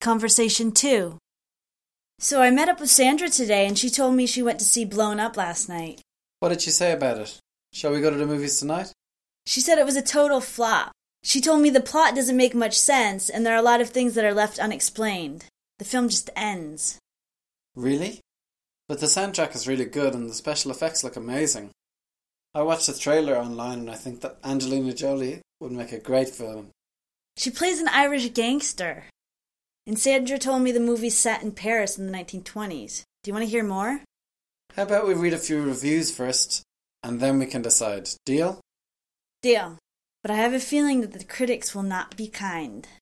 Conversation 2. So I met up with Sandra today and she told me she went to see Blown Up last night. What did she say about it? Shall we go to the movies tonight? She said it was a total flop. She told me the plot doesn't make much sense and there are a lot of things that are left unexplained. The film just ends. Really? But the soundtrack is really good and the special effects look amazing. I watched the trailer online and I think that Angelina Jolie would make a great film. She plays an Irish gangster. And Sandra told me the movie's set in Paris in the 1920s. Do you want to hear more? How about we read a few reviews first and then we can decide. Deal? Deal. But I have a feeling that the critics will not be kind.